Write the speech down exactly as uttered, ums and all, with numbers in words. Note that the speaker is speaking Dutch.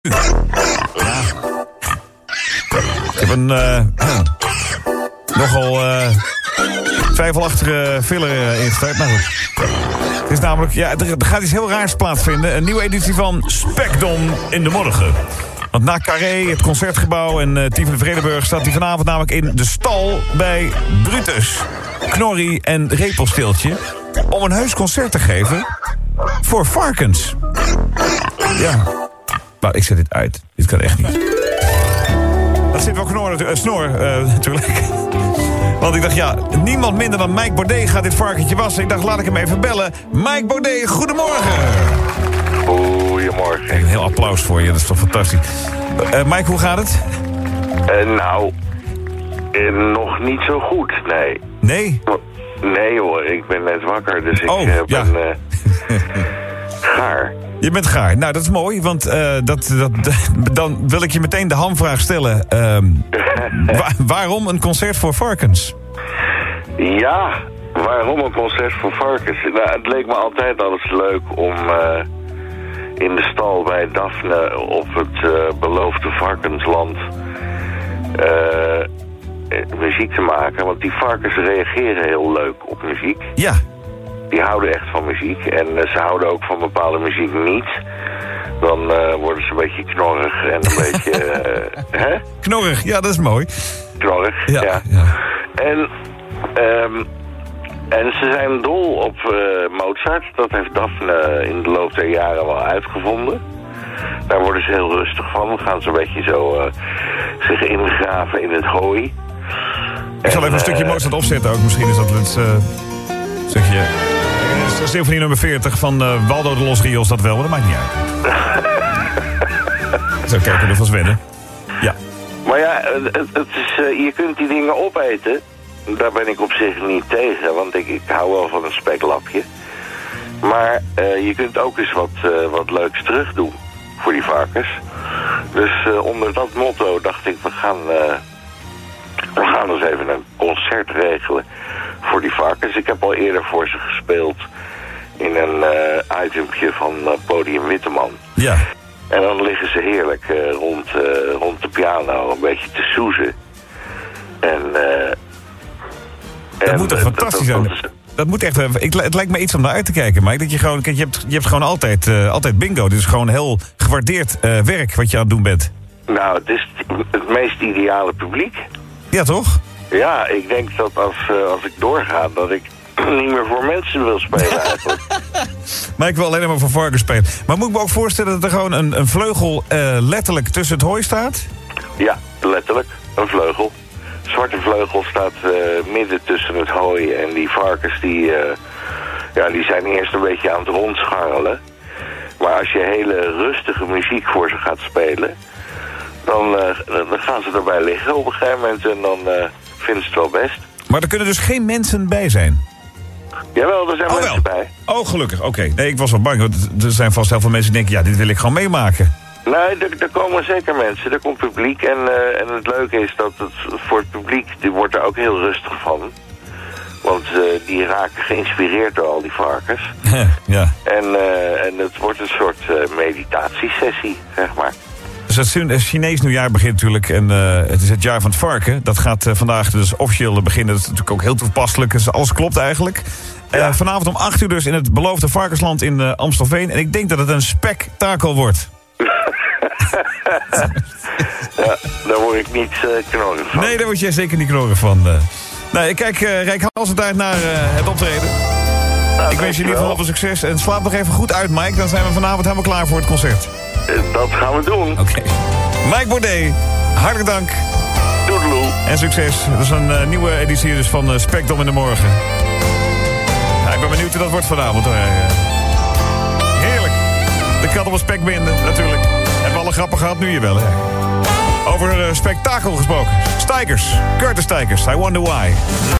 Ja. Ik heb een uh, nogal uh, twijfelachtige filler uh, ingestart. Nou goed. Het is namelijk, ja, er, er gaat iets heel raars plaatsvinden. Een nieuwe editie van Spekdom in de morgen. Want na Carré, het Concertgebouw en uh, Tien van de Vredenburg staat hij vanavond namelijk in de stal bij Brutus, Knorrie en Repelsteeltje om een heus concert te geven voor varkens. Ja. Nou, ik zet dit uit. Dit kan echt niet. Dat zit wel knor, uh, snor, uh, natuurlijk. Want ik dacht, ja, niemand minder dan Mike Baudet gaat dit varkentje wassen. Ik dacht, laat ik hem even bellen. Mike Baudet, goedemorgen. Goedemorgen. Kijk, een heel applaus voor je, dat is toch fantastisch. Uh, Mike, hoe gaat het? Uh, nou, uh, nog niet zo goed, nee. Nee? Nee hoor, ik ben net wakker, dus ik oh, uh, ja. ben uh, gaar. Je bent gaar. Nou, dat is mooi, want uh, dat, dat, dan wil ik je meteen de hamvraag stellen. Uh, wa- waarom een concert voor varkens? Ja, waarom een concert voor varkens? Nou, het leek me altijd alles leuk om uh, in de stal bij Daphne op het uh, beloofde varkensland uh, muziek te maken. Want die varkens reageren heel leuk op muziek. Ja. Die houden echt van muziek. En uh, ze houden ook van bepaalde muziek niet. Dan uh, worden ze een beetje knorrig en een beetje... Uh, hè? Knorrig, ja, dat is mooi. Knorrig, ja. ja. ja. En, um, en ze zijn dol op uh, Mozart. Dat heeft Daphne in de loop der jaren wel uitgevonden. Daar worden ze heel rustig van. Dan gaan ze een beetje zo uh, zich ingraven in het hooi. Ik zal even een uh, stukje Mozart opzetten ook. Misschien is dat het uh, stukje... Symfonie nummer veertig van uh, Waldo de Los Rios, dat wel, maar dat maakt niet uit. Zo kijken we van Zwennen. Ja. Maar ja, het, het is, uh, je kunt die dingen opeten. Daar ben ik op zich niet tegen, want ik, ik hou wel van een speklapje. Maar uh, je kunt ook eens wat, uh, wat leuks terug doen voor die varkens. Dus uh, onder dat motto dacht ik, we gaan, uh, we gaan dus even een concert regelen voor die varkens. Ik heb al eerder voor ze gespeeld in een uh, itempje van uh, Podium Witteman. Ja. En dan liggen ze heerlijk uh, rond, uh, rond de piano een beetje te soezen. En, uh, dat en, moet toch uh, fantastisch dat, zijn? dat is, dat moet echt... Ik, het lijkt me iets om naar uit te kijken, Mike. Dat je gewoon... Kijk, je hebt, je hebt gewoon altijd, uh, altijd bingo. Dit is gewoon heel gewaardeerd uh, werk wat je aan het doen bent. Nou, het is het meest ideale publiek. Ja, toch? Ja, ik denk dat als, uh, als ik doorga, dat ik niet meer voor mensen wil spelen eigenlijk. Maar ik wil alleen maar voor varkens spelen. Maar moet ik me ook voorstellen dat er gewoon een, een vleugel uh, letterlijk tussen het hooi staat? Ja, letterlijk. Een vleugel. Zwarte vleugel staat uh, midden tussen het hooi. En die varkens die, uh, ja, die zijn eerst een beetje aan het rondscharrelen. Maar als je hele rustige muziek voor ze gaat spelen, dan, uh, dan gaan ze erbij liggen op een gegeven moment en dan uh, vinden ze het wel best. Maar er kunnen dus geen mensen bij zijn? Jawel, er zijn oh, mensen wel. bij. Oh, gelukkig. Oké. Okay. Nee, ik was wel bang. Want er zijn vast heel veel mensen die denken, ja, dit wil ik gewoon meemaken. Nee, er, er komen zeker mensen. Er komt publiek. En, uh, en het leuke is dat het voor het publiek, die wordt er ook heel rustig van. Want uh, die raken geïnspireerd door al die varkens. Ja. En, uh, en het wordt een soort uh, meditatiesessie, zeg maar. Dus het Chinees nieuwjaar begint natuurlijk en uh, het is het jaar van het varken. Dat gaat uh, vandaag dus officieel beginnen. Dat is natuurlijk ook heel toepasselijk. Dus alles klopt eigenlijk. Ja. Uh, vanavond om acht uur dus in het beloofde varkensland in uh, Amstelveen. En ik denk dat het een spektakel wordt. Ja, daar word ik niet uh, knorrig van. Nee, daar word jij zeker niet knorrig van. Uh. Nou, ik kijk uh, reikhalzend uit naar uh, het optreden. Nou, ik wens je in ieder geval veel succes. En slaap nog even goed uit, Mike. Dan zijn we vanavond helemaal klaar voor het concert. Dat gaan we doen. Oké. Okay. Mike Baudet, hartelijk dank. Doedeloe. En succes. Dat is een uh, nieuwe editie dus van uh, Spekdom in de morgen. Ja, ik ben benieuwd hoe dat wordt vanavond. Hoor. Heerlijk. De kat op een spekbinden, natuurlijk. Hebben we alle grappen gehad, nu je wel. Hè? Over uh, spektakel gesproken. Stijgers. Curtis Stijgers. I wonder why.